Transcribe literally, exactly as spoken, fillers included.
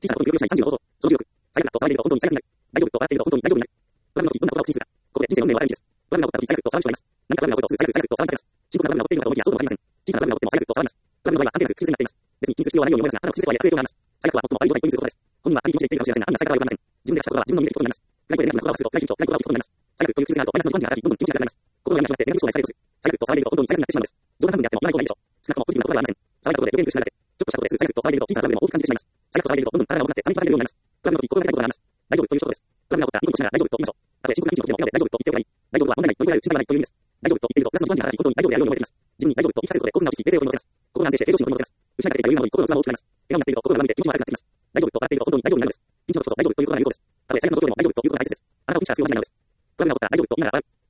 小さなことに協力しないさんじゅうのこと、その重力、最悪だと騒いでいると本当に最悪になる。大丈夫と笑っていると本当に大丈夫になる。我々の時、どんなことが起きるか。ここで人生の運命は大事です。我々が起こった時、最悪と騒ぐ人がいます。何か我々が起こるとすぐ最悪、最悪と騒ぎたくなります。深刻な我々が起こっているのかと思いきや、そうでもありません。小さな我々が起こっても最悪と騒ぎます。我々の場合は関係なく、不自然になっています。別に気にする必要はないように思いますが、ただ不自然とはいえ悪影響があります。最悪は最も悪い状態ということです。本人は悪い気持ちで言っているかもしれませんが、案外最悪はよくありません。自分で出した言葉は自分の身で聞くことになります。外部でネガティブな言葉を発すると、外気持ちを、外気言葉を聞くことになります。最悪という数字があるとマイナスの数字があるとマイナスのにがどんどん厳しくなります。心がネガティブな思考にされると、最悪と騒いでいると本当に最悪になってしまうのです。冗談半分であっても言わない方がいいでしょう。少なくともポジティブなことはありません。騒いだことで余計に苦しくなられて、ちょっとしたことですぐ最悪と騒いでいると小さな我々も大きく感じてしまいます。最悪と騒いでいるとどんどん体が重くなってパニックが出るようになります。我々の時、心が痛いことがあります。大丈夫ということです。我々が起こったニコニコしながら大丈夫と言いましょう。たとえ深刻なピンチの時でも笑顔で大丈夫と言っておけばいい。大丈夫は問題ない、乗り越えられる、心配はないという意味です。大丈夫と言っているとプラスの不安に働き、本当に大丈夫であるように思えてきます。自分に大丈夫と言い聞かせることで興奮が落ち着き、冷静を取り戻せます。心が安定して平常心を取り戻せます。失いかけていた余裕なのに心の器も大きくなります。笑顔になっていると心が上向いて気持ちも悪くなってきます。大丈夫と笑っていると本当に大丈夫になるのです。ピンチのことこそ大丈夫ということが有効です。たとえ最悪の状況でも大丈夫ということが大切です。あなたをピンチは必要ないのです。我々が起こった大丈夫と言いながら笑う。